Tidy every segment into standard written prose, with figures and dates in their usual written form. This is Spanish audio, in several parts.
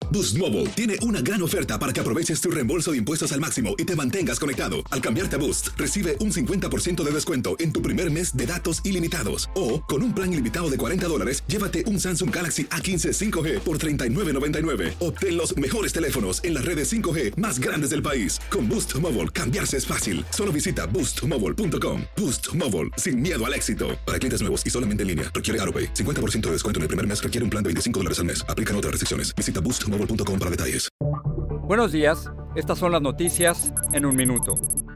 Boost Mobile tiene una gran oferta para que aproveches tu reembolso de impuestos al máximo y te mantengas conectado. Al cambiarte a Boost, recibe un 50% de descuento en tu primer mes de datos ilimitados. O, con un plan ilimitado de $40, llévate un Samsung Galaxy A15 5G por $39.99. Obtén los mejores teléfonos en las redes 5G más grandes del país. Con Boost Mobile, cambiarse es fácil. Solo visita boostmobile.com. Boost Mobile, sin miedo al éxito. Para clientes nuevos y solamente en línea, requiere AroPay. 50% de descuento en el primer mes requiere un plan de $25 al mes. Aplican otras restricciones. Visita boostmobile.com para detalles. Buenos días, estas son las noticias en un minuto.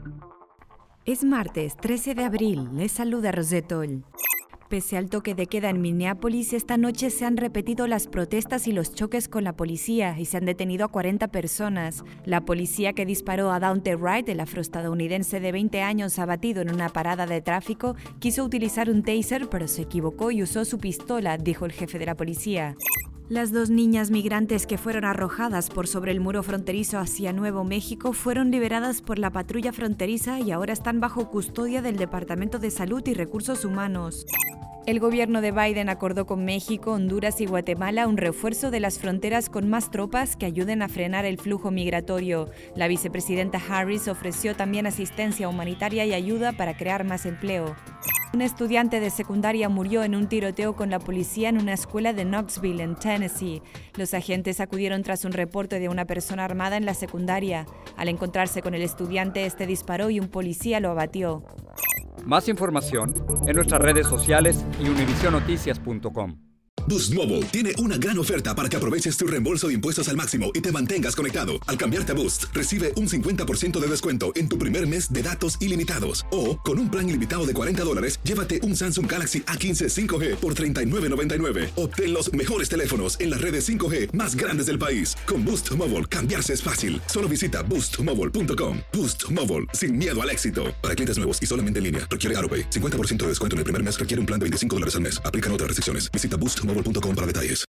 Es martes 13 de abril, les saluda Rosetol. Pese al toque de queda en Minneapolis, esta noche se han repetido las protestas y los choques con la policía y se han detenido a 40 personas. La policía que disparó a Daunte Wright, el afroestadounidense de 20 años abatido en una parada de tráfico, quiso utilizar un taser pero se equivocó y usó su pistola, dijo el jefe de la policía. Las dos niñas migrantes que fueron arrojadas por sobre el muro fronterizo hacia Nuevo México fueron liberadas por la patrulla fronteriza y ahora están bajo custodia del Departamento de Salud y Recursos Humanos. El gobierno de Biden acordó con México, Honduras y Guatemala un refuerzo de las fronteras con más tropas que ayuden a frenar el flujo migratorio. La vicepresidenta Harris ofreció también asistencia humanitaria y ayuda para crear más empleo. Un estudiante de secundaria murió en un tiroteo con la policía en una escuela de Knoxville, en Tennessee. Los agentes acudieron tras un reporte de una persona armada en la secundaria. Al encontrarse con el estudiante, este disparó y un policía lo abatió. Más información en nuestras redes sociales y univisionoticias.com. Boost Mobile tiene una gran oferta para que aproveches tu reembolso de impuestos al máximo y te mantengas conectado. Al cambiarte a Boost, recibe un 50% de descuento en tu primer mes de datos ilimitados. O, con un plan ilimitado de $40, llévate un Samsung Galaxy A15 5G por $39.99. Obtén los mejores teléfonos en las redes 5G más grandes del país. Con Boost Mobile, cambiarse es fácil. Solo visita boostmobile.com. Boost Mobile, sin miedo al éxito. Para clientes nuevos y solamente en línea, requiere AroPay. 50% de descuento en el primer mes requiere un plan de $25 al mes. Aplican otras restricciones. Visita boostmobile.com para detalles.